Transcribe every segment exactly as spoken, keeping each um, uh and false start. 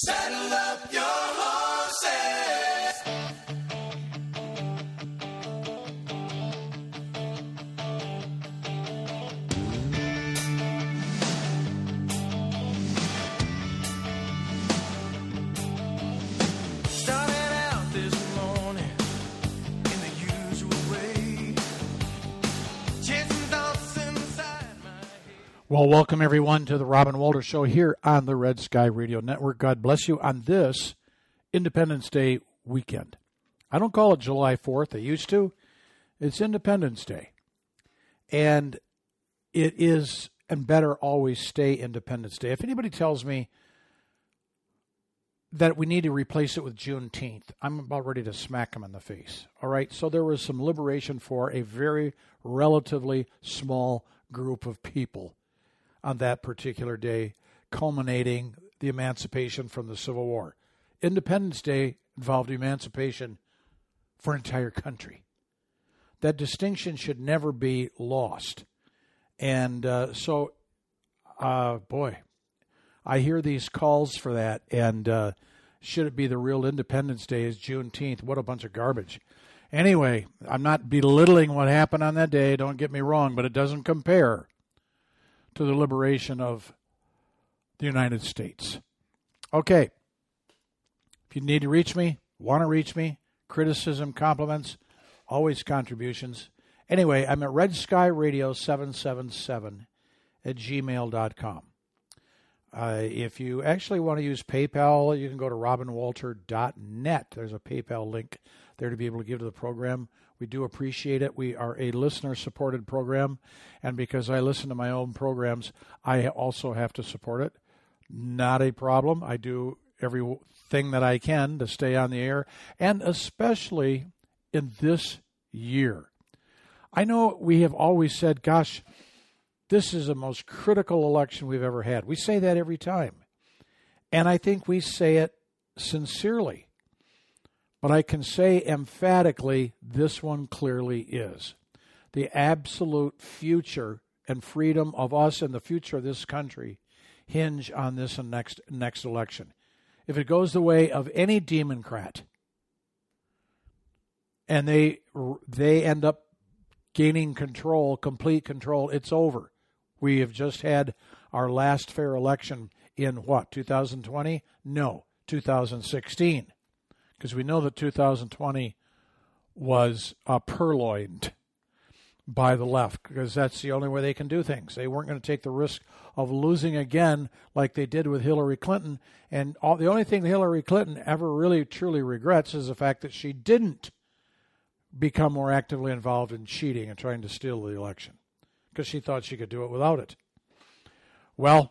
Saddle up your horses. Started out this morning in the usual way. Chasing thoughts inside my head. Well, welcome everyone to the Robin Walter Show here on the Red Sky Radio Network. God bless you on this Independence Day weekend. I don't call it July fourth. I used to. It's Independence Day. And it is, and better always stay Independence Day. If anybody tells me that we need to replace it with Juneteenth, I'm about ready to smack them in the face. All right? So there was some liberation for a very relatively small group of people on that particular day, culminating the emancipation from the Civil War. Independence Day involved emancipation for an entire country. That distinction should never be lost. And uh, so, uh, boy, I hear these calls for that, and uh, should it be the real Independence Day is Juneteenth? What a bunch of garbage. Anyway, I'm not belittling what happened on that day, don't get me wrong, but it doesn't compare to the liberation of the United States. Okay. If you need to reach me, want to reach me, criticism, compliments, always contributions. Anyway, I'm at Red Sky Radio seven seven seven at gmail dot com. Uh, if you actually want to use PayPal, you can go to robin walter dot net. There's a PayPal link there to be able to give to the program. We do appreciate it. We are a listener-supported program, and because I listen to my own programs, I also have to support it. Not a problem. I do everything that I can to stay on the air, and especially in this year. I know we have always said, gosh, this is the most critical election we've ever had. We say that every time, and I think we say it sincerely. But I can say emphatically, this one clearly is. The absolute future and freedom of us and the future of this country hinge on this next next election. If it goes the way of any Democrat, and they they end up gaining control, complete control, it's over. We have just had our last fair election in what, two thousand twenty? No, two thousand sixteen. Because we know that two thousand twenty was uh, purloined by the left, because that's the only way they can do things. They weren't going to take the risk of losing again like they did with Hillary Clinton. And all, the only thing Hillary Clinton ever really truly regrets is the fact that she didn't become more actively involved in cheating and trying to steal the election, because she thought she could do it without it. Well,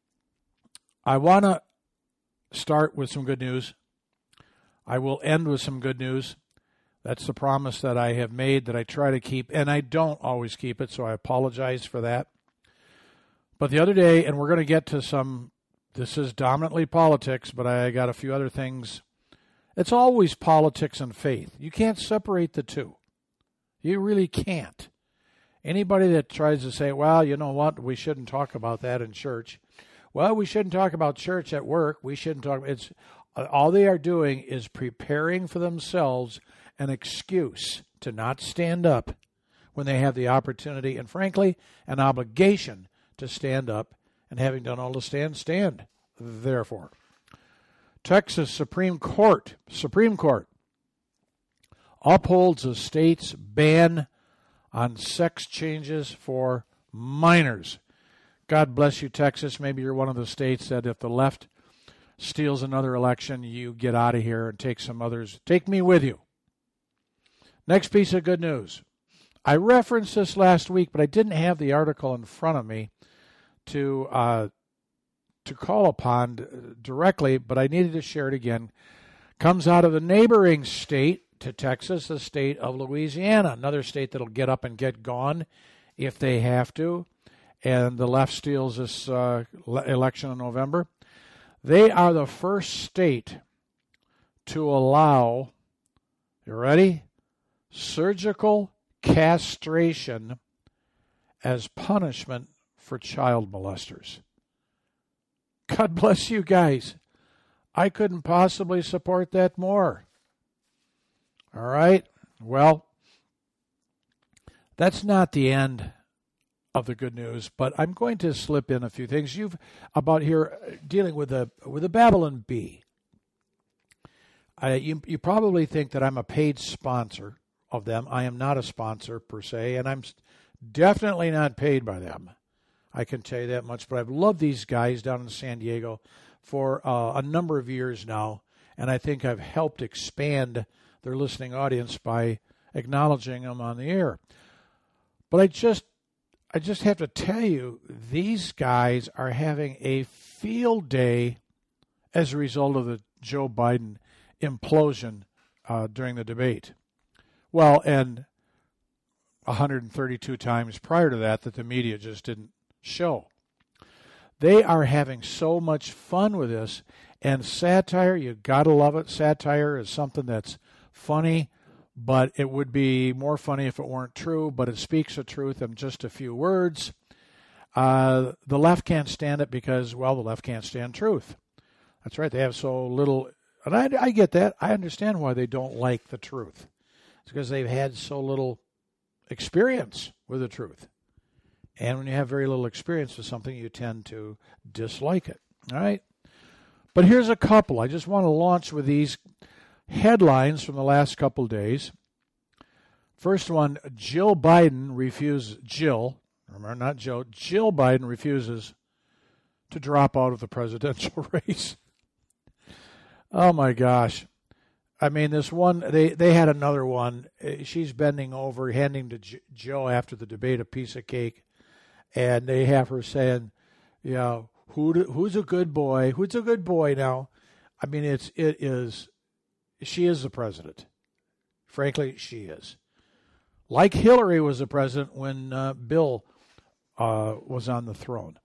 I want to start with some good news. I will end with some good news. That's the promise that I have made that I try to keep, and I don't always keep it, so I apologize for that. But the other day, and we're going to get to some, this is dominantly politics, but I got a few other things. It's always politics and faith. You can't separate the two. You really can't. Anybody that tries to say, well, you know what, we shouldn't talk about that in church. Well, we shouldn't talk about church at work. We shouldn't talk, it's all they are doing is preparing for themselves an excuse to not stand up when they have the opportunity and, frankly, an obligation to stand up, and having done all to stand, stand. Therefore, Texas Supreme Court, Supreme Court upholds the state's ban on sex changes for minors. God bless you, Texas. Maybe you're one of the states that if the left steals another election, you get out of here and take some others. Take me with you. Next piece of good news. I referenced this last week, but I didn't have the article in front of me to uh, to call upon directly, but I needed to share it again. Comes out of the neighboring state to Texas, the state of Louisiana, another state that'll get up and get gone if they have to, and the left steals this uh, election in November. They are the first state to allow, you ready? Surgical castration as punishment for child molesters. God bless you guys. I couldn't possibly support that more. All right? Well, that's not the end of the good news, but I'm going to slip in a few things. You've about here dealing with the with the Babylon Bee. I, you you probably think that I'm a paid sponsor of them. I am not a sponsor per se, and I'm definitely not paid by them. I can tell you that much. But I've loved these guys down in San Diego for uh, a number of years now, and I think I've helped expand their listening audience by acknowledging them on the air. But I just I just have to tell you, these guys are having a field day as a result of the Joe Biden implosion uh, during the debate. Well, and one hundred thirty-two times prior to that that the media just didn't show. They are having so much fun with this, and satire, you gotta love it. Satire is something that's funny, but it would be more funny if it weren't true, but it speaks the truth in just a few words. Uh, the left can't stand it because, well, the left can't stand truth. That's right, they have so little, and I, I get that. I understand why they don't like the truth. It's because they've had so little experience with the truth. And when you have very little experience with something, you tend to dislike it. All right? But here's a couple. I just want to launch with these headlines from the last couple days. First one, Jill Biden refuses, Jill, remember, not Joe, Jill Biden refuses to drop out of the presidential race. Oh, my gosh. I mean, this one, they, they had another one. She's bending over, handing to J- Joe after the debate a piece of cake. And they have her saying, yeah, who do, who's a good boy? Who's a good boy now? I mean, it's, it is, she is the president. Frankly, she is. Like Hillary was the president when uh, Bill uh, was on the throne.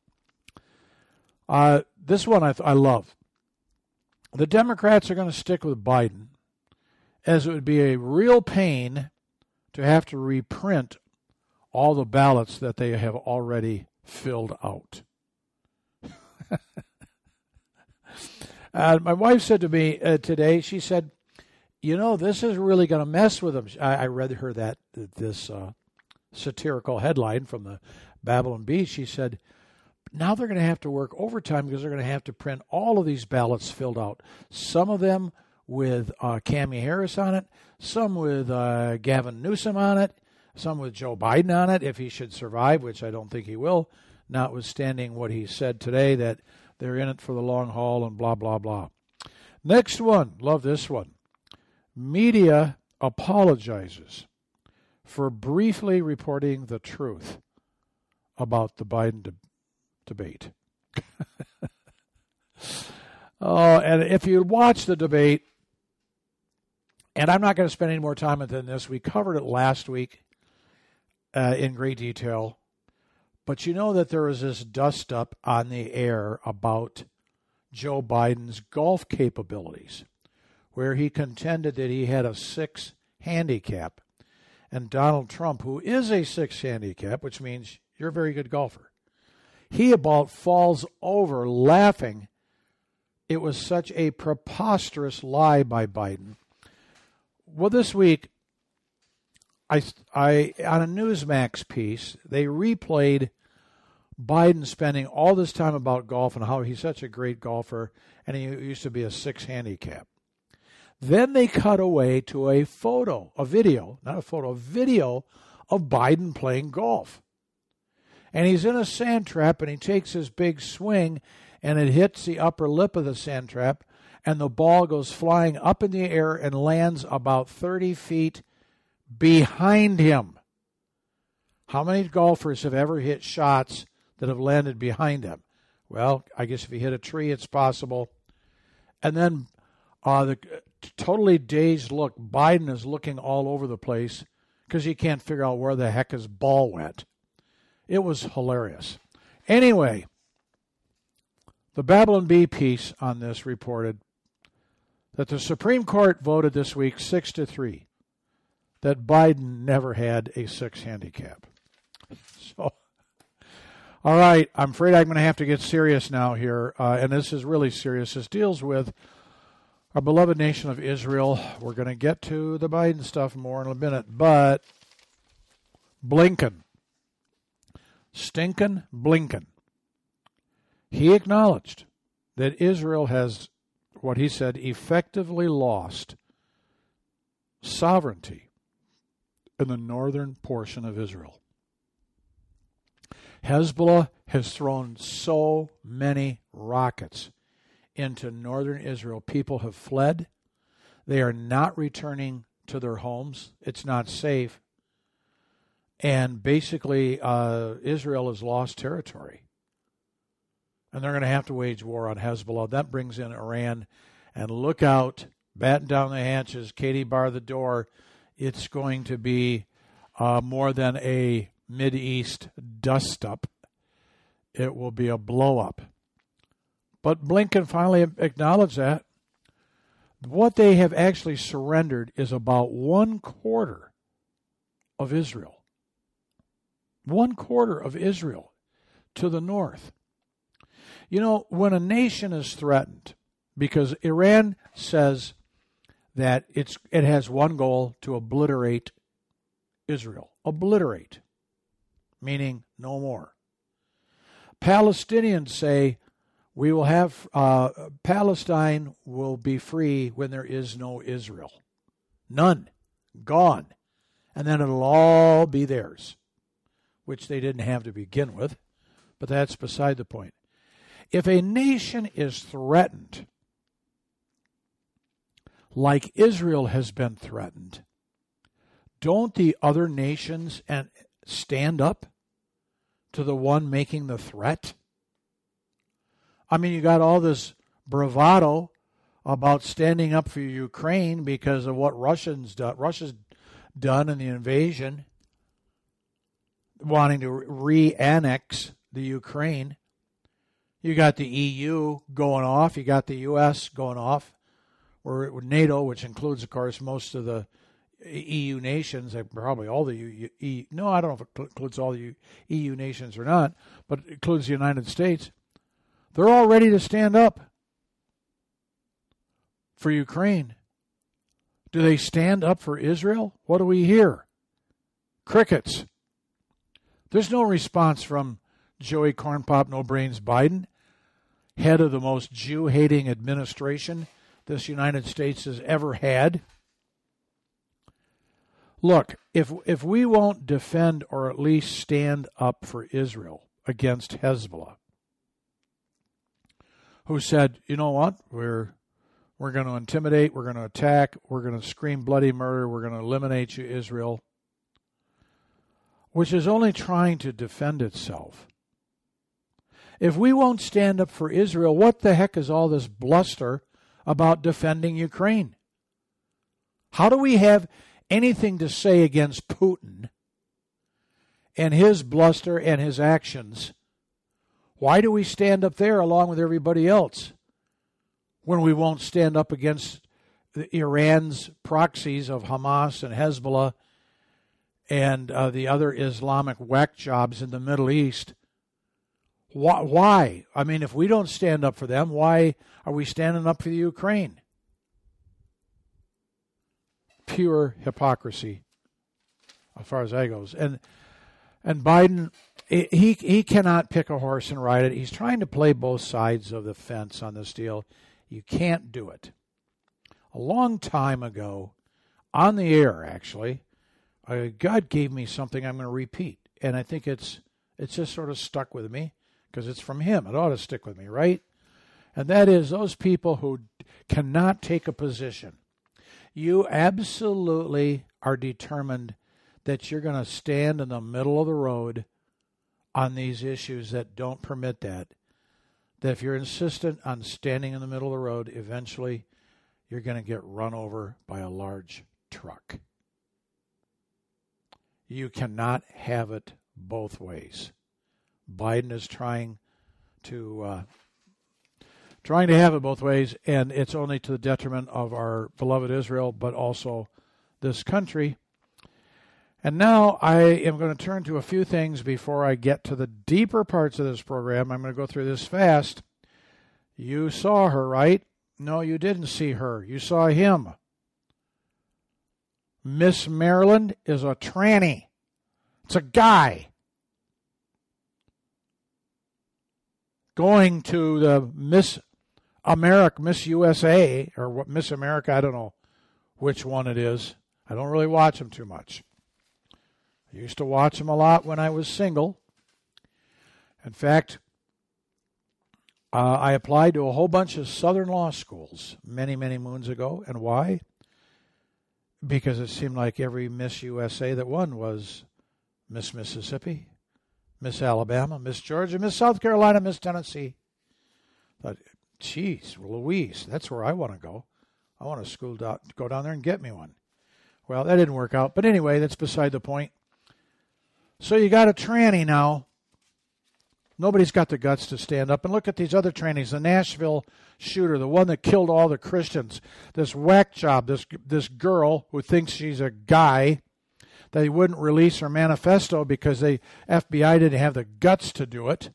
Uh, this one I, th- I love. The Democrats are going to stick with Biden, as it would be a real pain to have to reprint all the ballots that they have already filled out. uh, my wife said to me uh, today, she said, you know, this is really going to mess with them. I, I read her that this uh, satirical headline from the Babylon Bee. She said, now they're going to have to work overtime because they're going to have to print all of these ballots filled out. Some of them with uh, Kamala Harris on it, some with uh, Gavin Newsom on it, some with Joe Biden on it, if he should survive, which I don't think he will, notwithstanding what he said today, that they're in it for the long haul and blah, blah, blah. Next one, love this one. Media apologizes for briefly reporting the truth about the Biden de- debate. Oh, and if you watch the debate, and I'm not going to spend any more time on this, we covered it last week uh, in great detail, but you know that there was this dust-up on the air about Joe Biden's golf capabilities, where he contended that he had a six handicap, and Donald Trump, who is a six handicap, which means you're a very good golfer, he about falls over laughing. It was such a preposterous lie by Biden. Well, this week, I, I on a Newsmax piece, they replayed Biden spending all this time about golf and how he's such a great golfer, and he used to be a six handicap. Then they cut away to a photo, a video, not a photo, a video of Biden playing golf. And he's in a sand trap, and he takes his big swing, and it hits the upper lip of the sand trap, and the ball goes flying up in the air and lands about thirty feet behind him. How many golfers have ever hit shots that have landed behind them? Well, I guess if you hit a tree, it's possible. And then uh, the totally dazed look, Biden is looking all over the place because he can't figure out where the heck his ball went. It was hilarious. Anyway, the Babylon Bee piece on this reported that the Supreme Court voted this week six to three that Biden never had a six handicap. So, all right, I'm afraid I'm going to have to get serious now here, uh, and this is really serious. This deals with Our beloved nation of Israel, we're going to get to the Biden stuff more in a minute, but Blinken, stinkin' Blinken, he acknowledged that Israel has, what he said, effectively lost sovereignty in the northern portion of Israel. Hezbollah has thrown so many rockets into northern Israel. People have fled. They are not returning to their homes. It's not safe. And basically, uh, Israel has lost territory. And they're going to have to wage war on Hezbollah. That brings in Iran. And look out, batten down the hatches, Katie, bar the door. It's going to be uh, more than a Mideast dust-up. It will be a blow-up. But Blinken finally acknowledged that. What they have actually surrendered is about one quarter of Israel. One quarter of Israel to the north. You know, when a nation is threatened, because Iran says that it's it has one goal, to obliterate Israel. Obliterate, meaning no more. Palestinians say, we will have, uh, Palestine will be free when there is no Israel. None. Gone. And then it'll all be theirs, which they didn't have to begin with, but that's beside the point. If a nation is threatened, like Israel has been threatened, don't the other nations and stand up to the one making the threat? I mean, you got all this bravado about standing up for Ukraine because of what Russians do, Russia's done in the invasion, wanting to re-annex the Ukraine. You got the E U going off. You got the U S going off. Or NATO, which includes, of course, most of the E U nations, probably all the E U, no, I don't know if it includes all the E U nations or not, but it includes the United States. They're all ready to stand up for Ukraine. Do they stand up for Israel? What do we hear? Crickets. There's no response from Joey Cornpop No Brains Biden, head of the most Jew-hating administration this United States has ever had. Look, if if we won't defend or at least stand up for Israel against Hezbollah, who said, you know what, we're we're going to intimidate, we're going to attack, we're going to scream bloody murder, we're going to eliminate you, Israel, which is only trying to defend itself. If we won't stand up for Israel, what the heck is all this bluster about defending Ukraine? How do we have anything to say against Putin and his bluster and his actions? Why do we stand up there along with everybody else when we won't stand up against the Iran's proxies of Hamas and Hezbollah and uh, the other Islamic whack jobs in the Middle East? Why, why? I mean, if we don't stand up for them, why are we standing up for the Ukraine? Pure hypocrisy, as far as that goes. And and Biden, he he cannot pick a horse and ride it. He's trying to play both sides of the fence on this deal. You can't do it. A long time ago, on the air, actually, uh, God gave me something I'm going to repeat, and I think it's it's just sort of stuck with me because it's from Him. It ought to stick with me, right? And that is those people who cannot take a position. You absolutely are determined that you're going to stand in the middle of the road on these issues that don't permit that. That if you're insistent on standing in the middle of the road, eventually you're going to get run over by a large truck. You cannot have it both ways. Biden is trying to uh, trying to have it both ways, and it's only to the detriment of our beloved Israel, but also this country. And now I am going to turn to a few things before I get to the deeper parts of this program. I'm going to go through this fast. You saw her, right? Katie, bar the door. We're going to eliminate you, Israel, which is only trying to defend itself. And now I am going to turn to a few things before I get to the deeper parts of this program. I'm going to go through this fast. You saw her, right? No, you didn't see her. You saw him. Miss Maryland is a tranny. It's a guy. Going to the Miss America, Miss U S A, or what Miss America, I don't know which one it is. I don't really watch them too much. I used to watch them a lot when I was single. In fact, uh, I applied to a whole bunch of Southern law schools many, many moons ago. And why? Because it seemed like every Miss U S A that won was Miss Mississippi, Miss Alabama, Miss Georgia, Miss South Carolina, Miss Tennessee. Thought, geez, Louise, that's where I want to go. I want to school down, go down there and get me one. Well, that didn't work out. But anyway, that's beside the point. So you got a tranny now. Nobody's got the guts to stand up. And look at these other trannies. The Nashville shooter, the one that killed all the Christians. This whack job, this, this girl who thinks she's a guy. They wouldn't release her manifesto because the F B I didn't have the guts to do it.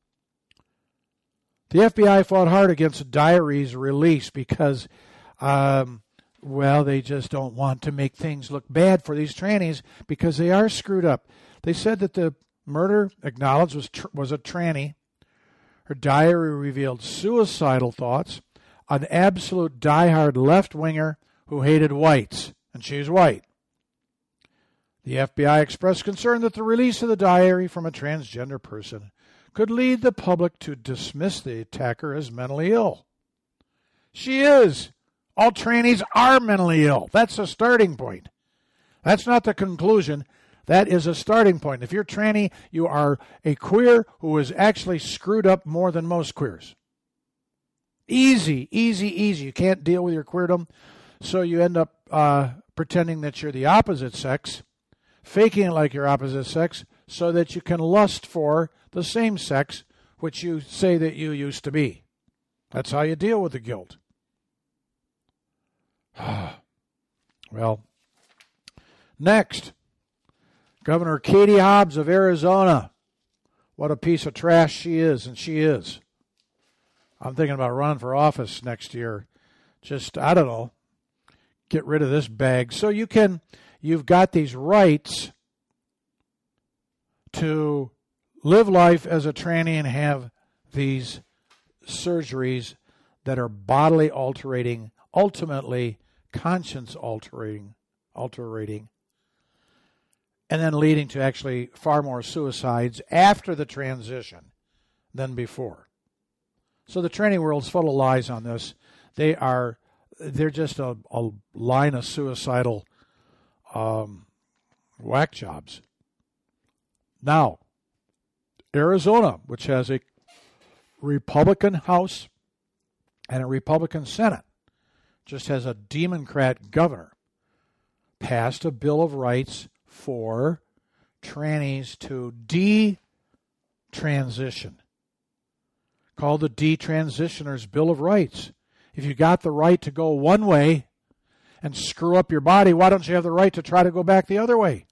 The F B I fought hard against diaries release because, um, well, they just don't want to make things look bad for these trannies because they are screwed up. They said that the murder acknowledged was tr- was a tranny. Her diary revealed suicidal thoughts, an absolute diehard left-winger who hated whites, and she's white. The F B I expressed concern that the release of the diary from a transgender person could lead the public to dismiss the attacker as mentally ill. She is. All trannies are mentally ill. That's a starting point. That's not the conclusion. That is a starting point. If you're tranny, you are a queer who is actually screwed up more than most queers. Easy, easy, easy. You can't deal with your queerdom, so you end up uh, pretending that you're the opposite sex, faking it like you're opposite sex, so that you can lust for the same sex, which you say that you used to be. That's how you deal with the guilt. Well, next, Governor Katie Hobbs of Arizona. What a piece of trash she is, and she is. I'm thinking about running for office next year. Just, I don't know, get rid of this bag. So you can, you've got these rights to live life as a tranny and have these surgeries that are bodily altering, ultimately conscience altering, altering, and then leading to actually far more suicides after the transition than before. So the tranny world's full of lies on this. They are, they're just a, a line of suicidal um, whack jobs. Now, Arizona, which has a Republican House and a Republican Senate, just has a Democrat governor, passed a Bill of Rights for trannies to de-transition, called the Detransitioners Bill of Rights. If you got the right to go one way and screw up your body, why don't you have the right to try to go back the other way?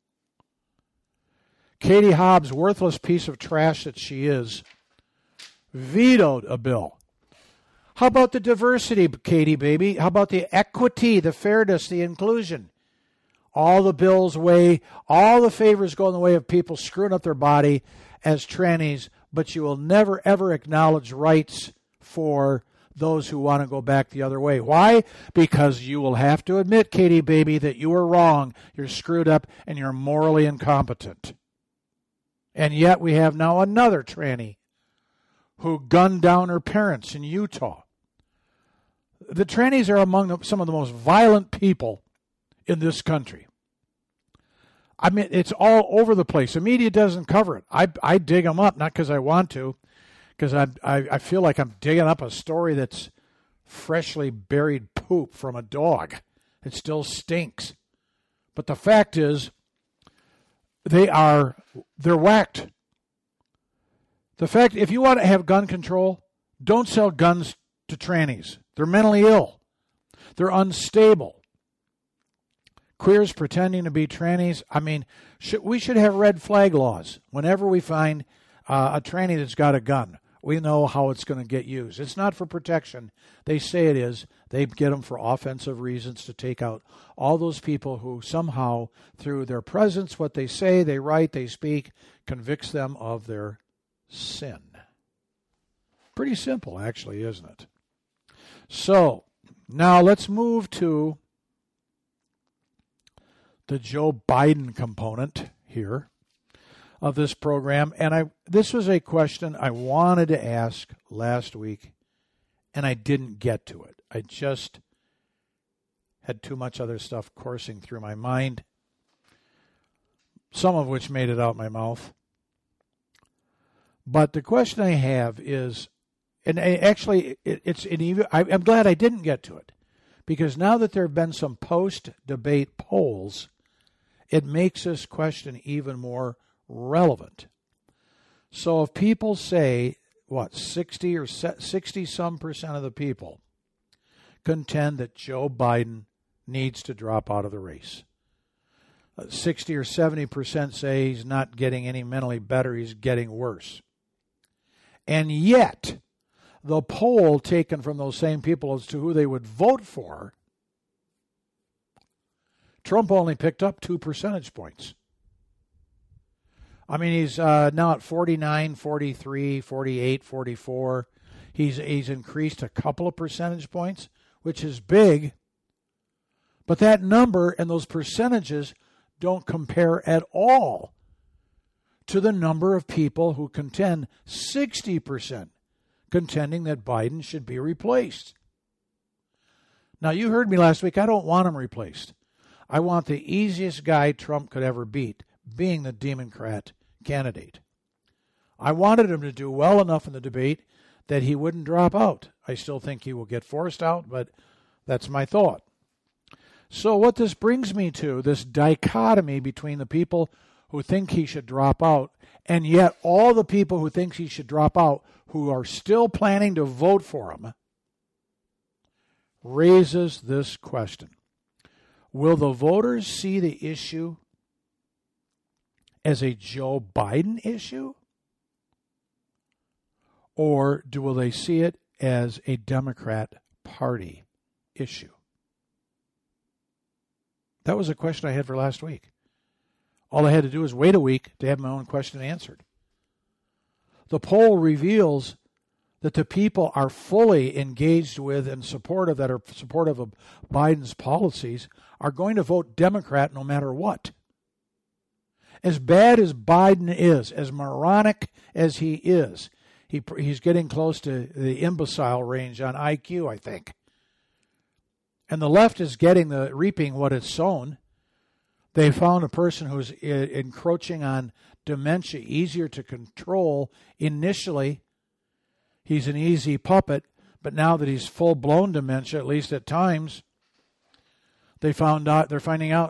Katie Hobbs, worthless piece of trash that she is, vetoed a bill. How about the diversity, Katie, baby? How about the equity, the fairness, the inclusion? All the bills weigh, all the favors go in the way of people screwing up their body as trannies, but you will never, ever acknowledge rights for those who want to go back the other way. Why? Because you will have to admit, Katie, baby, that you were wrong, you're screwed up, and you're morally incompetent. And yet we have now another tranny who gunned down her parents in Utah. The trannies are among the, some of the most violent people in this country. I mean, it's all over the place. The media doesn't cover it. I, I dig them up, not because I want to, because I, I I feel like I'm digging up a story that's freshly buried poop from a dog. It still stinks. But the fact is, they are, they're whacked. The fact, if you want to have gun control, don't sell guns to trannies. They're mentally ill. They're unstable. Queers pretending to be trannies. I mean, should, we should have red flag laws whenever we find uh, a tranny that's got a gun. we know how it's going to get used. It's not for protection. They say it is. They get them for offensive reasons to take out all those people who somehow, through their presence, what they say, they write, they speak, convicts them of their sin. Pretty simple, actually, isn't it? So, now let's move to the Joe Biden component here of this program. And I this was a question I wanted to ask last week, and I didn't get to it. I just had too much other stuff coursing through my mind, some of which made it out my mouth. But the question I have is, and I, actually, it, it's an even, I, I'm glad I didn't get to it, because now that there have been some post-debate polls, it makes this question even more relevant. So if people say, what, sixty or sixty some percent of the people contend that Joe Biden needs to drop out of the race. Uh, sixty or seventy percent say he's not getting any mentally better, he's getting worse. And yet, the poll taken from those same people as to who they would vote for, Trump only picked up two percentage points. I mean, he's uh, now at forty-nine, forty-three, forty-eight, forty-four. He's, he's increased a couple of percentage points, which is big. But that number and those percentages don't compare at all to the number of people who contend, sixty percent contending that Biden should be replaced. Now, you heard me last week. I don't want him replaced. I want the easiest guy Trump could ever beat, being the Democrat candidate. I wanted him to do well enough in the debate that he wouldn't drop out. I still think he will get forced out, but that's my thought. So what this brings me to, this dichotomy between the people who think he should drop out and yet all the people who think he should drop out who are still planning to vote for him, raises this question. Will the voters see the issue as a Joe Biden issue? Or do will they see it as a Democrat Party issue? That was a question I had for last week. All I had to do was wait a week to have my own question answered. The poll reveals that the people are fully engaged with and supportive, that are supportive of Biden's policies, are going to vote Democrat no matter what. As bad as Biden is, as moronic as he is, he he's getting close to the imbecile range on I Q, I think. And the left is getting the reaping what it's sown. They found a person who's encroaching on dementia easier to control. Initially, he's an easy puppet, but now that he's full-blown dementia, at least at times, they found out they're finding out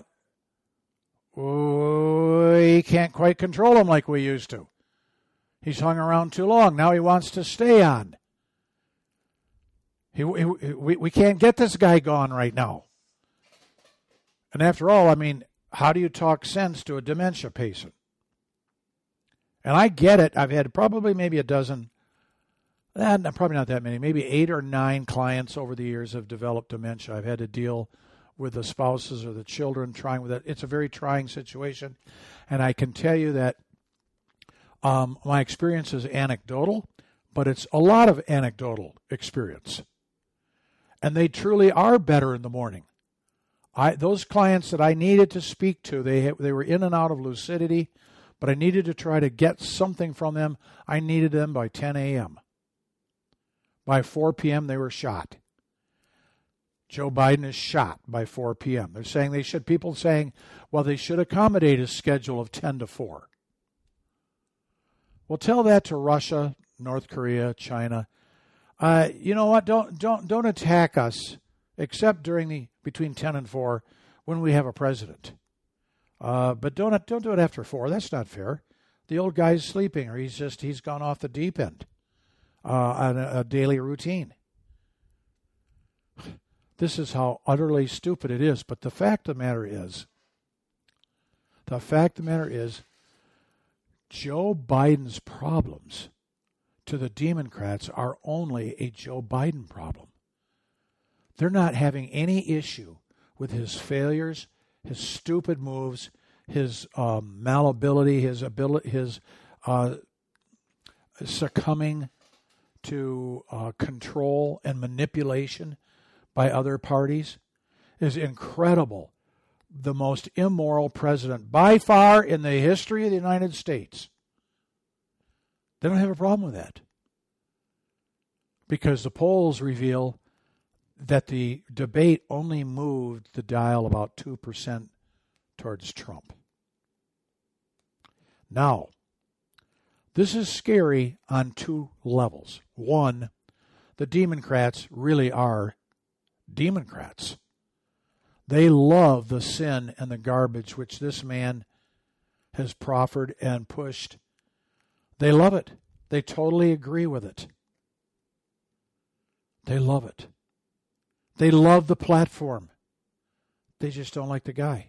we can't quite control him like we used to. He's hung around too long. Now he wants to stay on. He, he, we, we can't get this guy gone right now. And after all, I mean, how do you talk sense to a dementia patient? And I get it. I've had probably maybe a dozen, eh, probably not that many, maybe eight or nine clients over the years have developed dementia. I've had to deal with the spouses or the children trying with it. It's a very trying situation. And I can tell you that um, my experience is anecdotal, but it's a lot of anecdotal experience. And they truly are better in the morning. I, those clients that I needed to speak to, they they were in and out of lucidity, but I needed to try to get something from them. I needed them by ten a.m. By four p.m., they were shot. Joe Biden is shot by four p.m. They're saying they should, people saying, well, they should accommodate his schedule of ten to four. Well, tell that to Russia, North Korea, China. Uh, you know what? Don't don't don't attack us, except during the between ten and four, when we have a president. Uh, but don't don't do it after four. That's not fair. The old guy's sleeping, or he's just he's gone off the deep end uh, on a, a daily routine. This is how utterly stupid it is. But the fact of the matter is, the fact of the matter is, Joe Biden's problems to the Democrats are only a Joe Biden problem. They're not having any issue with his failures, his stupid moves, his um, malleability, his ability, his uh, succumbing to uh, control and manipulation by other parties is incredible. The most immoral president by far in the history of the United States. They don't have a problem with that. Because the polls reveal that the debate only moved the dial about two percent towards Trump. Now, this is scary on two levels. One, the Democrats really are Democrats. They love the sin and the garbage which this man has proffered and pushed. They love it. They totally agree with it. They love it. They love the platform. They just don't like the guy.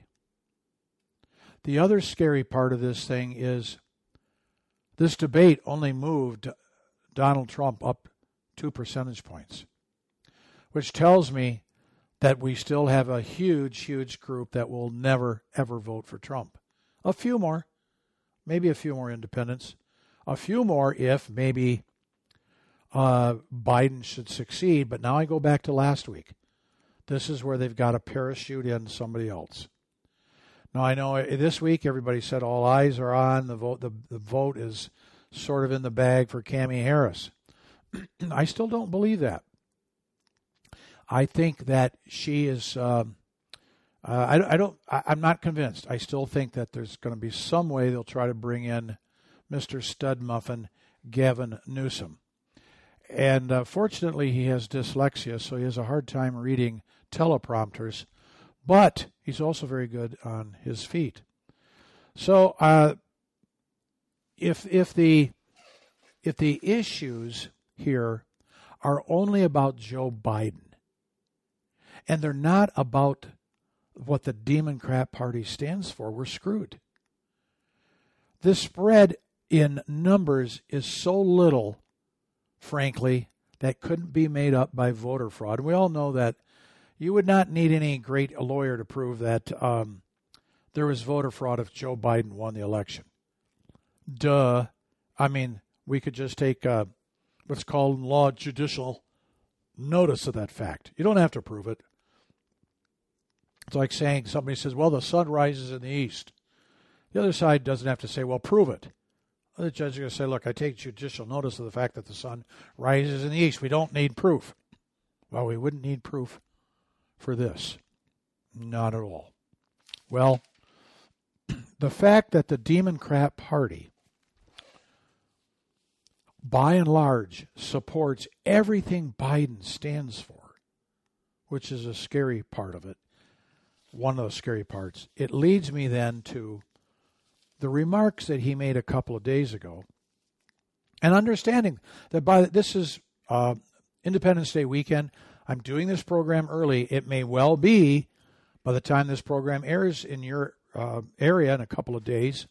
The other scary part of this thing is this debate only moved Donald Trump up two percentage points, which tells me that we still have a huge, huge group that will never, ever vote for Trump. A few more, maybe a few more independents, a few more if maybe uh, Biden should succeed. But now I go back to last week. This is where they've got to parachute in somebody else. Now I know this week everybody said all eyes are on the vote. The, the vote is sort of in the bag for Kamala Harris. I still don't believe that. I think that she is. Um, uh, I, I don't. I, I'm not convinced. I still think that there's going to be some way they'll try to bring in Mister Stud Muffin, Gavin Newsom, and uh, fortunately he has dyslexia, so he has a hard time reading teleprompters. But he's also very good on his feet. So uh, if if the if the issues here are only about Joe Biden, and they're not about what the Democrat Party stands for, we're screwed. The spread in numbers is so little, frankly, that couldn't be made up by voter fraud. We all know that you would not need any great lawyer to prove that um, there was voter fraud if Joe Biden won the election. Duh. I mean, we could just take uh, what's called in law judicial notice of that fact. You don't have to prove it. It's like saying somebody says, well, the sun rises in the east. The other side doesn't have to say, well, prove it. The judge is going to say, look, I take judicial notice of the fact that the sun rises in the east. We don't need proof. Well, we wouldn't need proof for this. Not at all. Well, the fact that the Democrat Party, by and large, supports everything Biden stands for, which is a scary part of it, one of the scary parts, it leads me then to the remarks that he made a couple of days ago, and understanding that by this is uh, Independence Day weekend. I'm doing this program early. It may well be, by the time this program airs in your uh, area in a couple of days,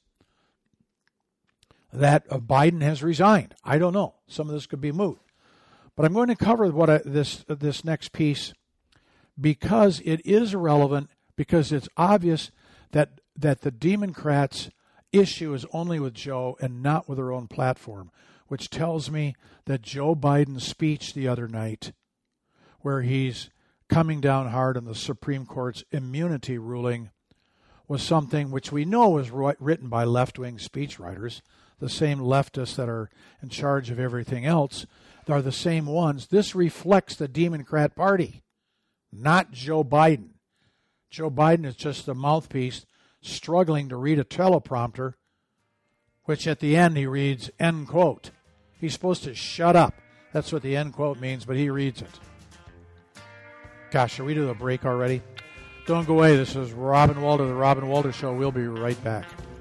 that uh, Biden has resigned. I don't know. Some of this could be moot. But I'm going to cover what I, this uh, this next piece because it is relevant, because it's obvious that that the Democrats' issue is only with Joe and not with their own platform, which tells me that Joe Biden's speech the other night, where he's coming down hard on the Supreme Court's immunity ruling, was something which we know was written by left-wing speechwriters, the same leftists that are in charge of everything else. They're the same ones. This reflects the Democrat Party, not Joe Biden. Joe Biden is just a mouthpiece struggling to read a teleprompter, which at the end he reads, end quote. He's supposed to shut up. That's what the end quote means, but he reads it. Gosh, should we do the break already? Don't go away. This is Robin Walter, the Robin Walter Show. We'll be right back.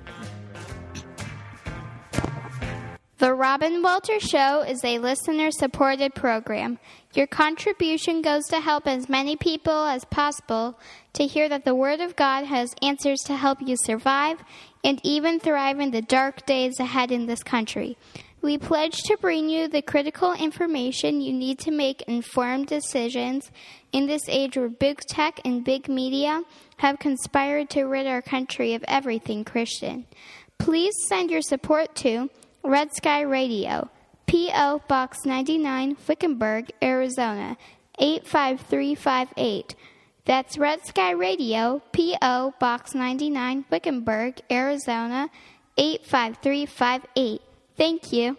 The Robin Walter Show is a listener-supported program. Your contribution goes to help as many people as possible to hear that the Word of God has answers to help you survive and even thrive in the dark days ahead in this country. We pledge to bring you the critical information you need to make informed decisions in this age where big tech and big media have conspired to rid our country of everything Christian. Please send your support to Red Sky Radio, P O. Box ninety-nine, Wickenburg, Arizona, eight five three five eight. That's Red Sky Radio, P O. Box ninety-nine, Wickenburg, Arizona, eight five three five eight. Thank you.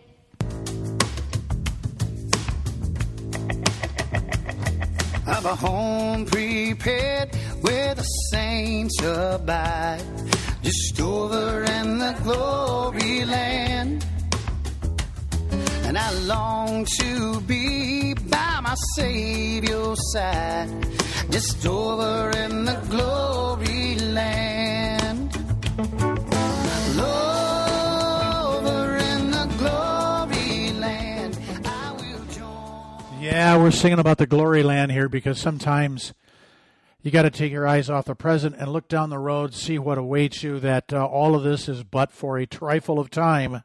I've a home prepared where the saints abide, just over in the glory land. And I long to be by my Savior's side, just over in the glory land. Over in the glory land, I will join. Yeah, we're singing about the glory land here because sometimes you got to take your eyes off the present and look down the road, see what awaits you, that uh, all of this is but for a trifle of time.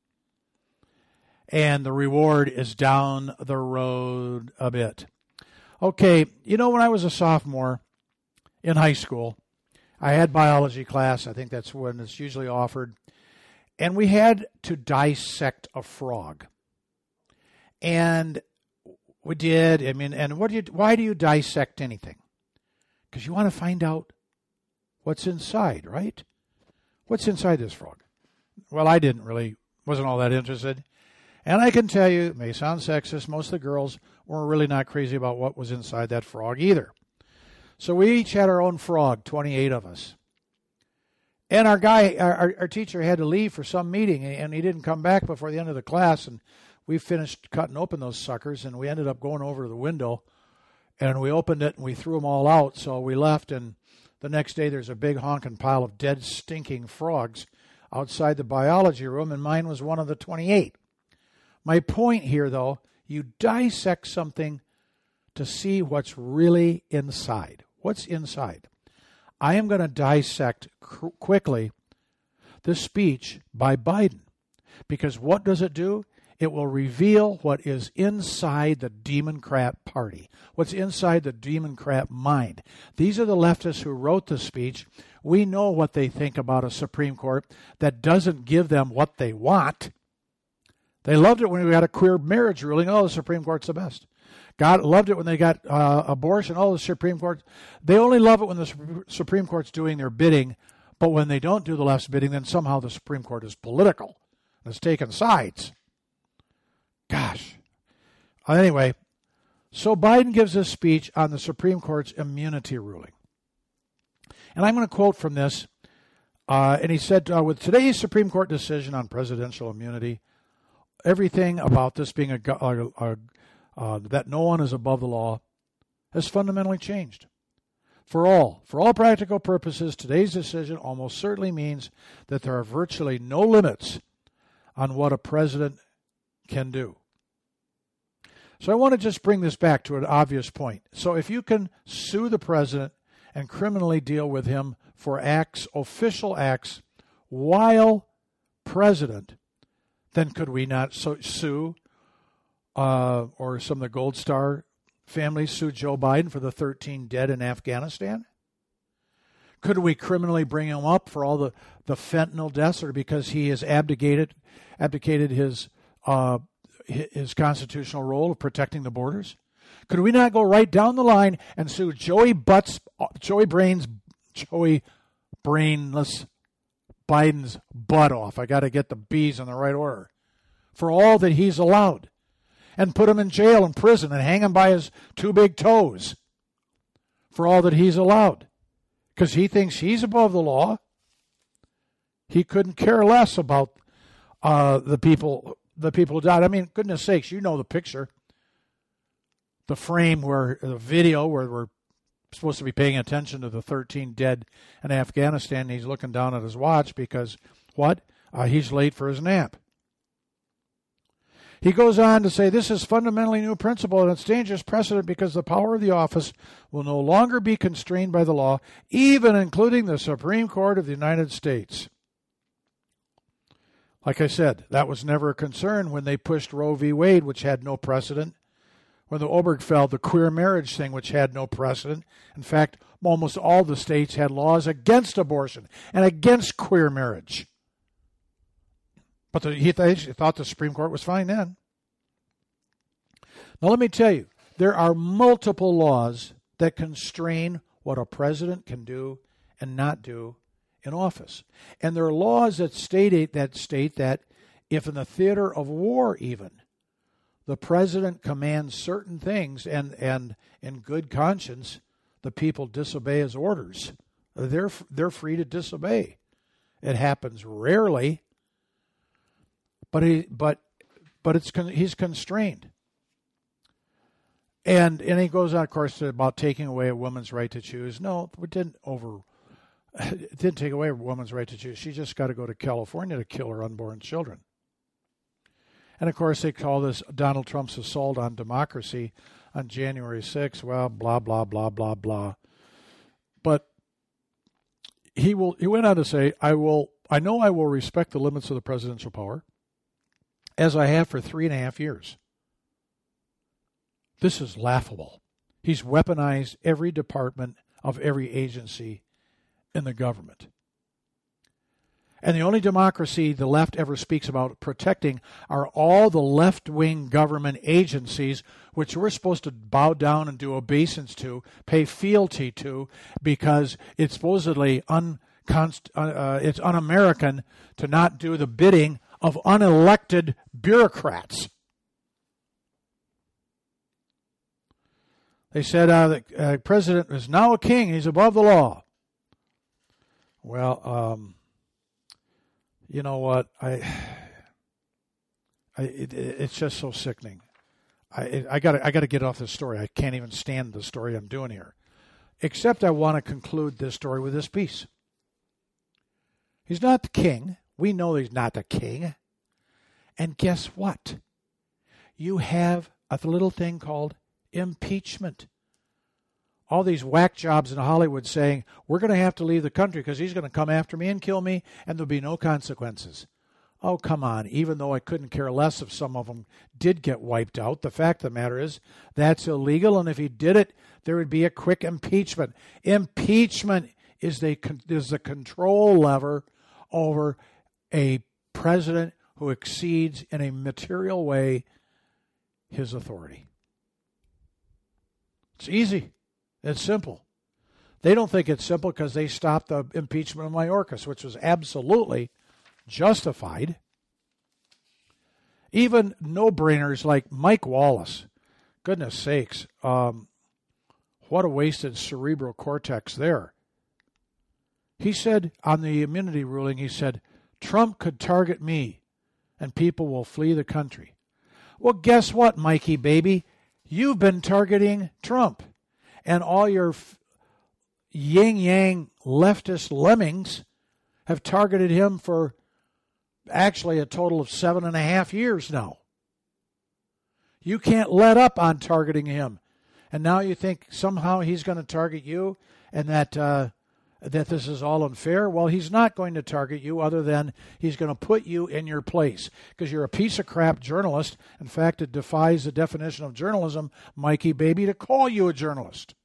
And the reward is down the road a bit. Okay, you know, when I was a sophomore in high school, I had biology class. I think that's when it's usually offered. And we had to dissect a frog. And we did. I mean, and what do you, why do you dissect anything? Because you want to find out what's inside, right? What's inside this frog? Well, I didn't really, wasn't all that interested. And I can tell you, it may sound sexist, most of the girls were really not crazy about what was inside that frog either. So we each had our own frog, twenty-eight of us. And our guy, our, our teacher had to leave for some meeting, and he didn't come back before the end of the class, and we finished cutting open those suckers, and we ended up going over to the window, and we opened it, and we threw them all out, so we left, and the next day there's a big honking pile of dead, stinking frogs outside the biology room, and mine was one of the twenty-eight. My point here, though, you dissect something to see what's really inside. What's inside? I am going to dissect cr- quickly this speech by Biden, because what does it do? It will reveal what is inside the Democrat Party, what's inside the Democrat mind. These are the leftists who wrote the speech. We know what they think about a Supreme Court that doesn't give them what they want. They loved it when we got a queer marriage ruling. Oh, the Supreme Court's the best. God loved it when they got uh, abortion. Oh, the Supreme Court. They only love it when the Supreme Court's doing their bidding, but when they don't do the left's bidding, then somehow the Supreme Court is political. It's taken sides. Gosh. Uh, anyway, so Biden gives this speech on the Supreme Court's immunity ruling. And I'm going to quote from this. Uh, and he said, uh, with today's Supreme Court decision on presidential immunity, everything about this being a, a, a uh, that no one is above the law has fundamentally changed. For all, for all practical purposes, today's decision almost certainly means that there are virtually no limits on what a president can do. So I want to just bring this back to an obvious point. So if you can sue the president and criminally deal with him for acts, official acts, while president, then could we not so, sue uh, or some of the Gold Star families sue Joe Biden for the thirteen dead in Afghanistan? Could we criminally bring him up for all the, the fentanyl deaths, or because he has abdicated abdicated his uh, his constitutional role of protecting the borders? Could we not go right down the line and sue Joey Butts, Joey Brains, Joey Brainless Biden's butt off? I got to get the B's in the right order. For all that he's allowed. And put him in jail and prison and hang him by his two big toes. For all that he's allowed. Because he thinks he's above the law. He couldn't care less about uh, the people the people who died. I mean, goodness sakes, you know the picture. The frame where, the video where we're supposed to be paying attention to the thirteen dead in Afghanistan. And he's looking down at his watch because, what? Uh, he's late for his nap. He goes on to say, this is fundamentally new principle and it's dangerous precedent because the power of the office will no longer be constrained by the law, even including the Supreme Court of the United States. Like I said, that was never a concern when they pushed Roe v. Wade, which had no precedent. When the Obergefell, the queer marriage thing, which had no precedent. In fact, almost all the states had laws against abortion and against queer marriage. But the, he th- thought the Supreme Court was fine then. Now let me tell you, there are multiple laws that constrain what a president can do and not do in office. And there are laws that state that state that if in the theater of war even, the president commands certain things and, and in good conscience, the people disobey his orders, they're they're free to disobey. It happens rarely, but he but but it's he's constrained. And and he goes on, of course, about taking away a woman's right to choose. No, it didn't over. It didn't take away a woman's right to choose. She just got to go to California to kill her unborn children. And of course, they call this Donald Trump's assault on democracy on January sixth. Well, blah blah blah blah blah. But he will. He went on to say, "I will. I know I will respect the limits of the presidential power, as I have for three and a half years." This is laughable. He's weaponized every department of every agency in the government. And the only democracy the left ever speaks about protecting are all the left-wing government agencies which we're supposed to bow down and do obeisance to, pay fealty to, because it's supposedly unconst- uh, it's un-American to not do the bidding of unelected bureaucrats. They said uh, the uh, president is now a king. He's above the law. Well, um, you know what? I, I it, it's just so sickening. I I got I got to get off this story. I can't even stand the story I'm doing here. Except I want to conclude this story with this piece. He's not the king. We know he's not the king. And guess what? You have a little thing called impeachment. All these whack jobs in Hollywood saying, we're going to have to leave the country because he's going to come after me and kill me, and there'll be no consequences. Oh, come on. Even though I couldn't care less if some of them did get wiped out, the fact of the matter is that's illegal, and if he did it, there would be a quick impeachment. Impeachment is the, is the control lever over a president who exceeds in a material way his authority. It's easy. It's simple. They don't think it's simple because they stopped the impeachment of Mayorkas, which was absolutely justified. Even no-brainers like Mike Wallace, goodness sakes, um, what a wasted cerebral cortex there. He said on the immunity ruling, he said, Trump could target me and people will flee the country. Well, guess what, Mikey baby? You've been targeting Trump, and all your f- yin-yang leftist lemmings have targeted him for actually a total of seven and a half years now. You can't let up on targeting him, and now you think somehow he's going to target you, and that uh, that this is all unfair. Well, he's not going to target you other than he's going to put you in your place because you're a piece of crap journalist. In fact, it defies the definition of journalism, Mikey baby, to call you a journalist.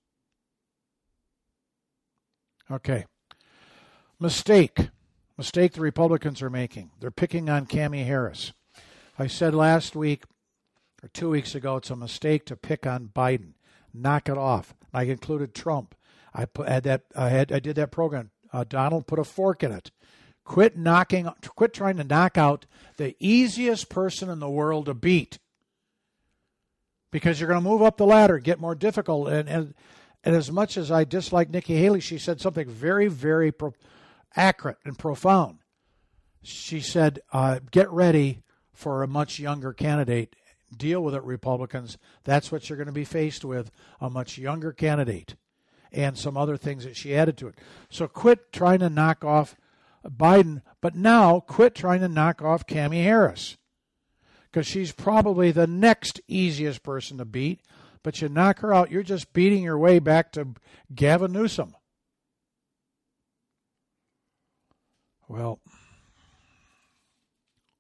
Okay. Mistake. Mistake the Republicans are making. They're picking on Kamala Harris. I said last week or two weeks ago it's a mistake to pick on Biden. Knock it off. I included Trump. I put, had that. I had. I did that program. Uh, Donald, put a fork in it. Quit knocking. Quit trying to knock out the easiest person in the world to beat, because you're going to move up the ladder, get more difficult. And and, and as much as I dislike Nikki Haley, she said something very, very pro- accurate and profound. She said, uh, "Get ready for a much younger candidate. Deal with it, Republicans. That's what you're going to be faced with: a much younger candidate." And some other things that she added to it. So quit trying to knock off Biden, but now quit trying to knock off Kamala Harris, because she's probably the next easiest person to beat. But you knock her out, you're just beating your way back to Gavin Newsom. Well,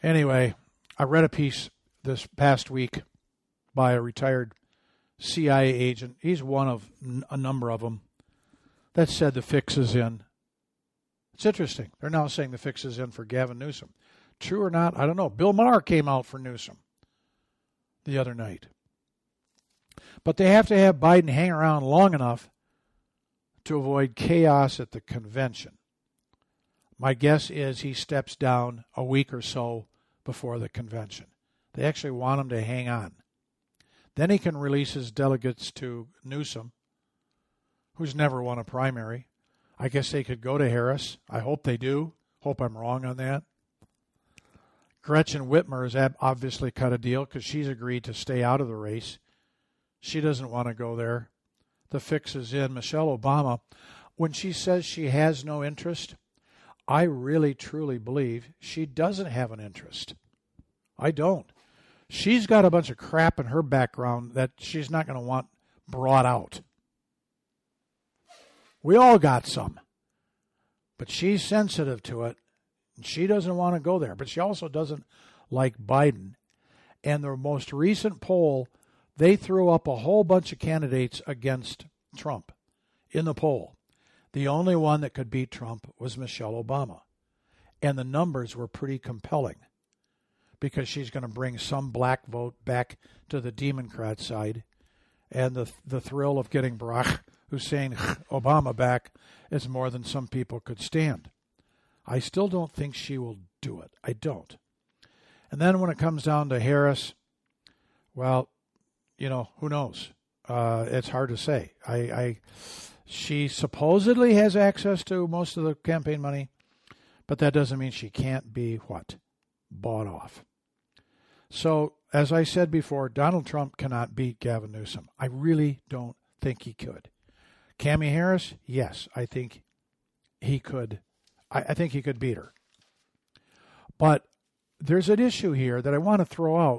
Anyway, I read a piece this past week by a retired C I A agent. He's one of a number of them that said the fix is in. It's interesting. They're now saying the fix is in for Gavin Newsom. True or not, I don't know. Bill Maher came out for Newsom the other night. But they have to have Biden hang around long enough to avoid chaos at the convention. My guess is he steps down a week or so before the convention. They actually want him to hang on. Then he can release his delegates to Newsom, who's never won a primary. I guess they could go to Harris. I hope they do. Hope I'm wrong on that. Gretchen Whitmer has obviously cut a deal because she's agreed to stay out of the race. She doesn't want to go there. The fix is in. Michelle Obama, when she says she has no interest, I really truly believe she doesn't have an interest. I don't. She's got a bunch of crap in her background that she's not going to want brought out. We all got some. But she's sensitive to it. And she doesn't want to go there. But she also doesn't like Biden. And the most recent poll, they threw up a whole bunch of candidates against Trump in the poll. The only one that could beat Trump was Michelle Obama. And the numbers were pretty compelling because she's going to bring some black vote back to the Democrat side. And the the thrill of getting Barack Hussein Obama back is more than some people could stand. I still don't think she will do it. I don't. And then when it comes down to Harris, well, you know, who knows? Uh, it's hard to say. I, I, she supposedly has access to most of the campaign money, but that doesn't mean she can't be, what, bought off. So, as I said before, Donald Trump cannot beat Gavin Newsom. I really don't think he could. Kamala Harris, yes, I think he could. I, I think he could beat her. But there's an issue here that I want to throw out,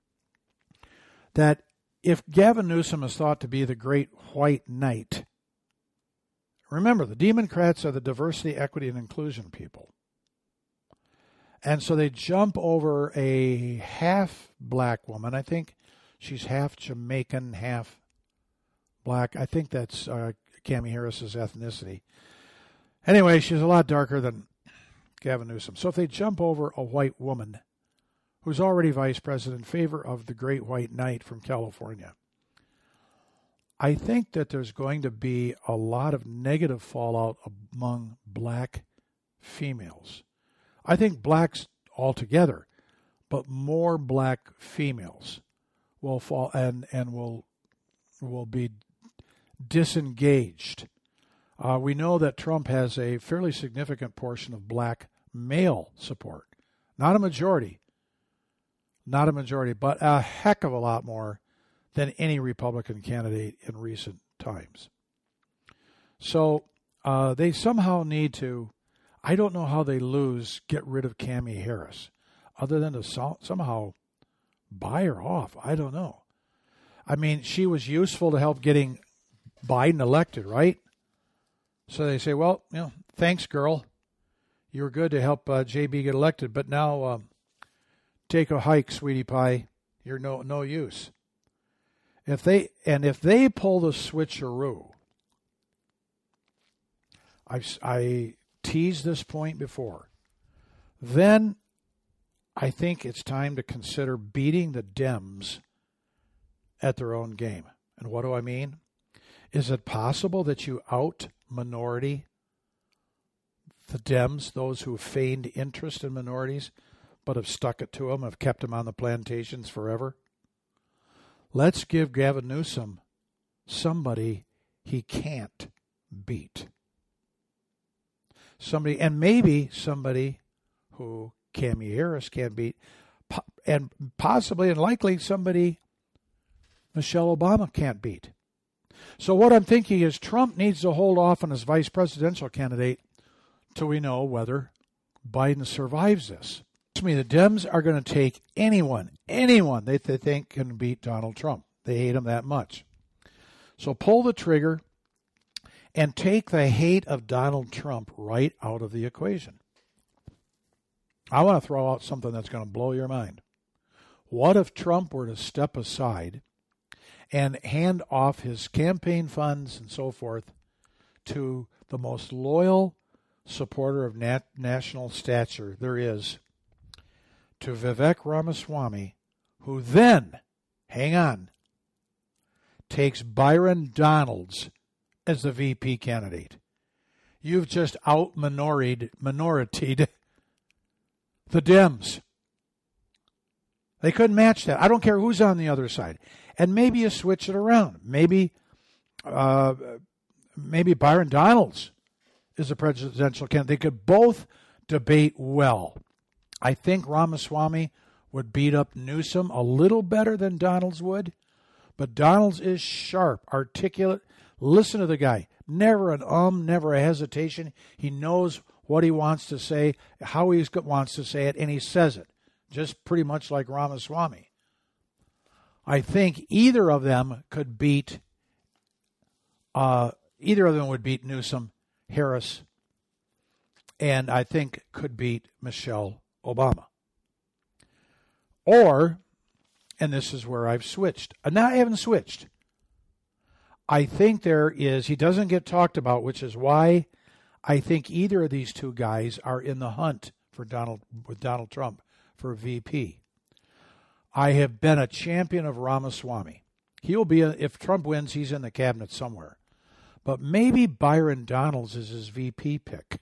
that if Gavin Newsom is thought to be the great white knight, remember, the Democrats are the diversity, equity, and inclusion people. And so they jump over a half black woman. I think she's half Jamaican, half black. I think that's uh, Kamala Harris's ethnicity. Anyway, she's a lot darker than Gavin Newsom. So if they jump over a white woman who's already vice president in favor of the great white knight from California, I think that there's going to be a lot of negative fallout among black females. I think blacks altogether, but more black females will fall and, and will will be disengaged. Uh, we know that Trump has a fairly significant portion of black male support. Not a majority. Not a majority, but a heck of a lot more than any Republican candidate in recent times. So uh, they somehow need to, I don't know how they lose, get rid of Kamala Harris, other than to so- somehow buy her off. I don't know. I mean, she was useful to help getting Biden elected, right? So they say, well, you know, thanks, girl. You were good to help uh, J B get elected, but now um, take a hike, sweetie pie. You're no no use. If they and if they pull the switcheroo, I I teased this point before. Then I think it's time to consider beating the Dems at their own game. And what do I mean? Is it possible that you out minority the Dems, those who have feigned interest in minorities, but have stuck it to them, have kept them on the plantations forever? Let's give Gavin Newsom somebody he can't beat. Somebody, and maybe somebody who Kamala Harris can beat, and possibly and likely somebody Michelle Obama can't beat. So what I'm thinking is Trump needs to hold off on his vice presidential candidate till we know whether Biden survives this. To me, the Dems are going to take anyone, anyone that they think can beat Donald Trump. They hate him that much. So pull the trigger and take the hate of Donald Trump right out of the equation. I want to throw out something that's going to blow your mind. What if Trump were to step aside and hand off his campaign funds and so forth to the most loyal supporter of nat- national stature there is, to Vivek Ramaswamy, who then, hang on, takes Byron Donalds as the V P candidate? You've just out-minoritied minoritied the Dems. They couldn't match that. I don't care who's on the other side. And maybe you switch it around. Maybe uh, maybe Byron Donalds is a presidential candidate. They could both debate well. I think Ramaswamy would beat up Newsom a little better than Donalds would. But Donalds is sharp, articulate. Listen to the guy. Never an um, never a hesitation. He knows what he wants to say, how he wants to say it, and he says it. Just pretty much like Ramaswamy. I think either of them could beat, uh, either of them would beat Newsom, Harris, and I think could beat Michelle Obama. Or, and this is where I've switched. Now I haven't switched. I think there is, he doesn't get talked about, which is why I think either of these two guys are in the hunt for Donald with Donald Trump for V P. I have been a champion of Ramaswamy. He'll be, a, if Trump wins, he's in the cabinet somewhere. But maybe Byron Donalds is his V P pick.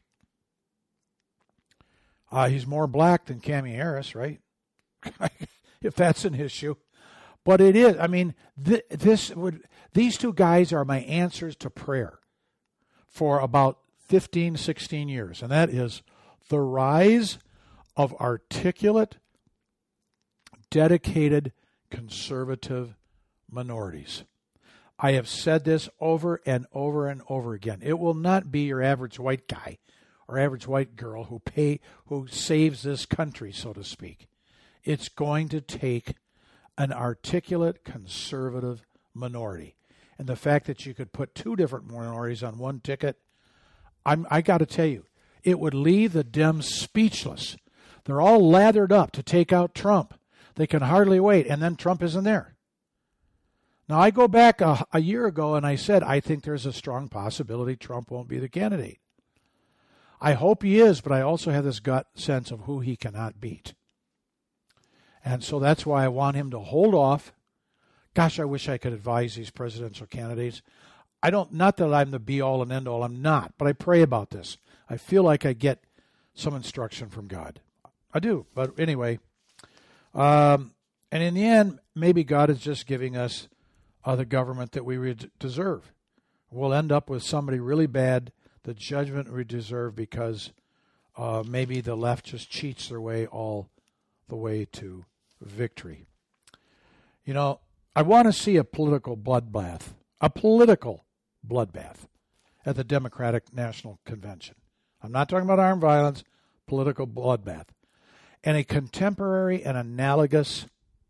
Uh, he's more black than Kamala Harris, right? If that's an issue. But it is. I mean, th- this would. These two guys are my answers to prayer for about fifteen, sixteen years. And that is the rise of articulate, dedicated, conservative minorities. I have said this over and over and over again. It will not be your average white guy or average white girl who pay who saves this country, so to speak. It's going to take an articulate, conservative minority. And the fact that you could put two different minorities on one ticket, I'm, I got to tell you, it would leave the Dems speechless. They're all lathered up to take out Trump. They can hardly wait, and then Trump isn't there. Now, I go back a, a year ago, and I said, I think there's a strong possibility Trump won't be the candidate. I hope he is, but I also have this gut sense of who he cannot beat. And so that's why I want him to hold off. Gosh, I wish I could advise these presidential candidates. I don't, not that I'm the be-all and end-all, I'm not, but I pray about this. I feel like I get some instruction from God. I do, but anyway. Um, and in the end, maybe God is just giving us uh, the government that we re- deserve. We'll end up with somebody really bad, the judgment we deserve, because uh, maybe the left just cheats their way all the way to victory. You know, I want to see a political bloodbath, a political bloodbath at the Democratic National Convention. I'm not talking about armed violence, political bloodbath. And a contemporary and analogous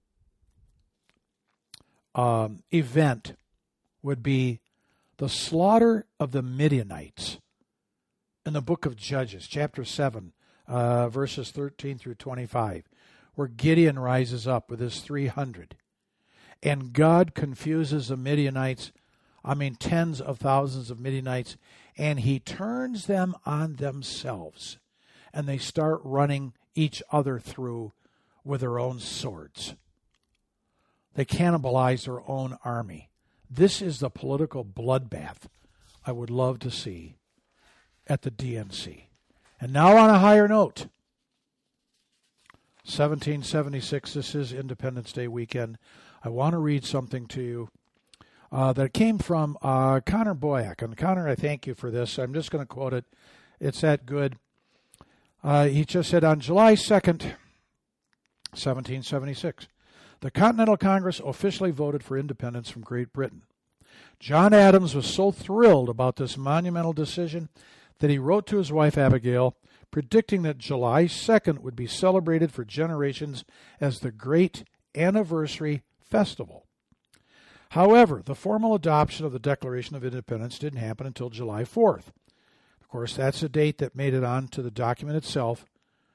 um, event would be the slaughter of the Midianites in the book of Judges, chapter seven, uh, verses thirteen through twenty-five, where Gideon rises up with his three hundred. And God confuses the Midianites, I mean tens of thousands of Midianites, and he turns them on themselves. And they start running each other through with their own swords. They cannibalize their own army. This is the political bloodbath I would love to see at the D N C. And now on a higher note, seventeen seventy-six, this is Independence Day weekend. I want to read something to you uh, that came from uh, Connor Boyack. And Connor, I thank you for this. I'm just going to quote it. It's that good. Uh, he just said, on July second, seventeen seventy-six, the Continental Congress officially voted for independence from Great Britain. John Adams was so thrilled about this monumental decision that he wrote to his wife Abigail, predicting that July second would be celebrated for generations as the great anniversary festival. However, the formal adoption of the Declaration of Independence didn't happen until July fourth. Of course, that's the date that made it on to the document itself,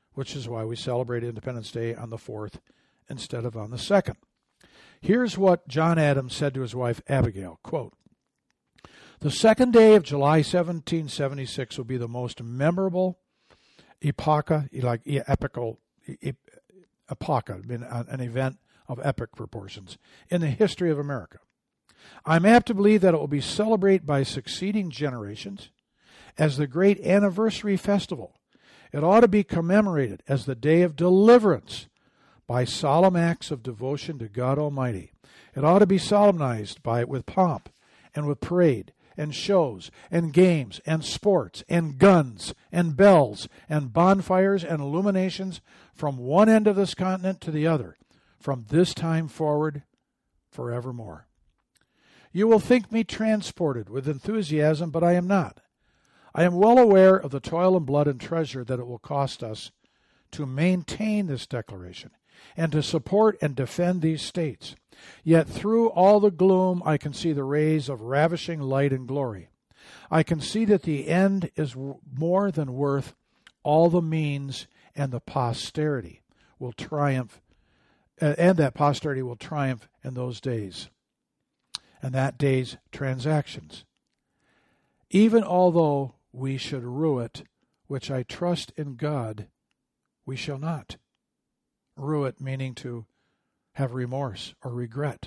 which is why we celebrate Independence Day on the fourth instead of on the second. Here's what John Adams said to his wife, Abigail, quote, "The second day of July seventeen seventy-six will be the most memorable epocha, like epical, epocha, an event of epic proportions in the history of America. I'm apt to believe that it will be celebrated by succeeding generations as the great anniversary festival. It ought to be commemorated as the day of deliverance by solemn acts of devotion to God Almighty. It ought to be solemnized by with pomp and with parade and shows and games and sports and guns and bells and bonfires and illuminations from one end of this continent to the other, from this time forward forevermore. You will think me transported with enthusiasm, but I am not. I am well aware of the toil and blood and treasure that it will cost us to maintain this declaration and to support and defend these states. Yet through all the gloom I can see the rays of ravishing light and glory. I can see that the end is more than worth all the means, and the posterity will triumph, and that posterity will triumph in those days, and that day's transactions. Even although we should rue it, which I trust in God, we shall not. Rue it meaning to have remorse or regret.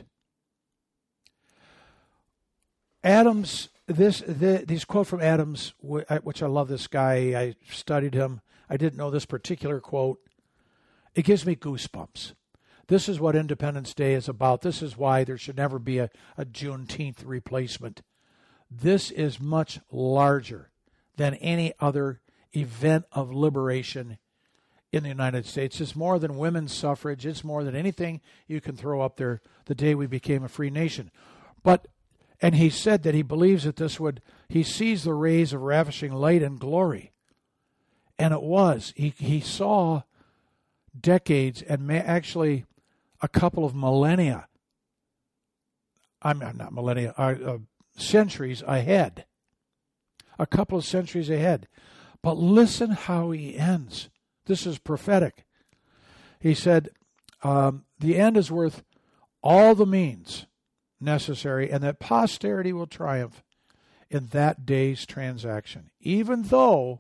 Adams, this, the, these quote from Adams, which I love this guy. I studied him. I didn't know this particular quote. It gives me goosebumps. This is what Independence Day is about. This is why there should never be a, a Juneteenth replacement. This is much larger than any other event of liberation in the United States. It's more than women's suffrage. It's more than anything you can throw up there the day we became a free nation. But, and he said that he believes that this would, he sees the rays of ravishing light and glory. And it was. He, he saw decades and ma- actually a couple of millennia, I'm not millennia, uh, uh, centuries ahead. A couple of centuries ahead. But listen how he ends. This is prophetic. He said, um, the end is worth all the means necessary, and that posterity will triumph in that day's transaction, even though,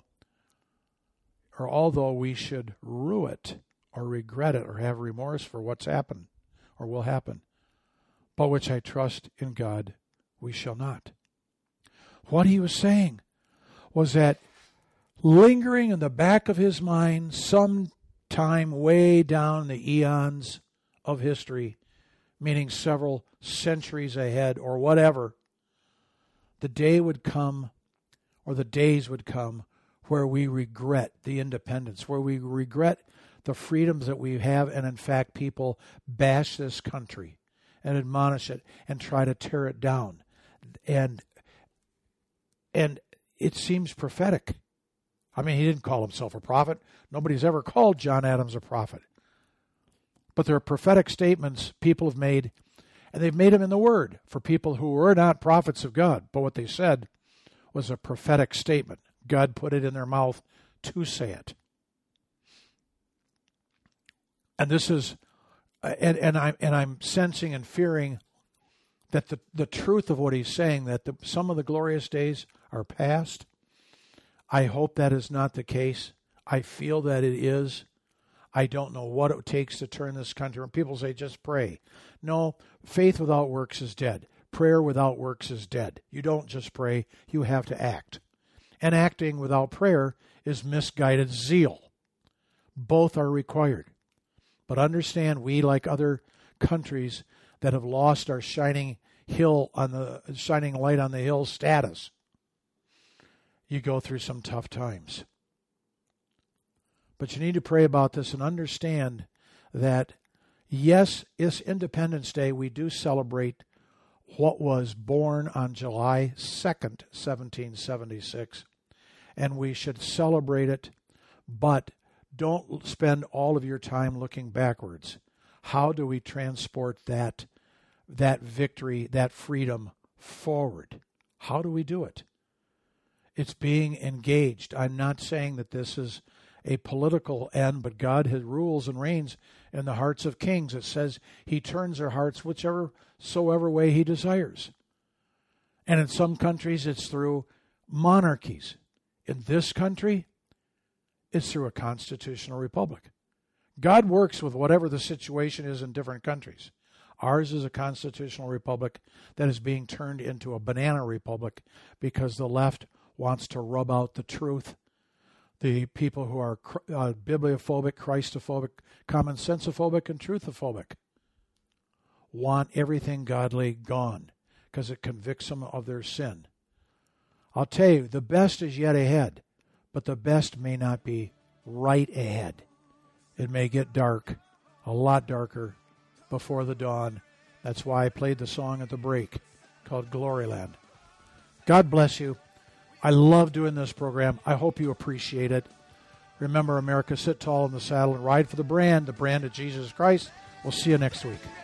or although we should rue it, or regret it, or have remorse for what's happened, or will happen, but which I trust in God we shall not. What he was saying was that lingering in the back of his mind some time way down the eons of history, meaning several centuries ahead or whatever, the day would come, or the days would come, where we regret the independence, where we regret the freedoms that we have, and in fact people bash this country and admonish it and try to tear it down. And and it seems prophetic. I mean, he didn't call himself a prophet. Nobody's ever called John Adams a prophet. But there are prophetic statements people have made, and they've made them in the Word for people who were not prophets of God. But what they said was a prophetic statement. God put it in their mouth to say it. And this is, and, and I'm and I'm sensing and fearing that the, the truth of what he's saying, that the, some of the glorious days are past. I hope that is not the case. I feel that it is. I don't know what it takes to turn this country. When people say, just pray. No, faith without works is dead. Prayer without works is dead. You don't just pray, you have to act. And acting without prayer is misguided zeal. Both are required. But understand, we, like other countries that have lost our shining hill on the shining light on the hill status, you go through some tough times. But you need to pray about this and understand that, yes, it's Independence Day. We do celebrate what was born on July second, seventeen seventy-six, and we should celebrate it, but don't spend all of your time looking backwards. How do we transport that, that victory, that freedom forward? How do we do it? It's being engaged. I'm not saying that this is a political end, but God has rules and reigns in the hearts of kings. It says he turns their hearts whichever soever way he desires. And in some countries, it's through monarchies. In this country, it's through a constitutional republic. God works with whatever the situation is in different countries. Ours is a constitutional republic that is being turned into a banana republic because the left wants to rub out the truth. The people who are uh, bibliophobic, Christophobic, common sensophobic, and truthophobic want everything godly gone because it convicts them of their sin. I'll tell you, the best is yet ahead, but the best may not be right ahead. It may get dark, a lot darker, before the dawn. That's why I played the song at the break called Gloryland. God bless you. I love doing this program. I hope you appreciate it. Remember, America, sit tall in the saddle and ride for the brand, the brand of Jesus Christ. We'll see you next week.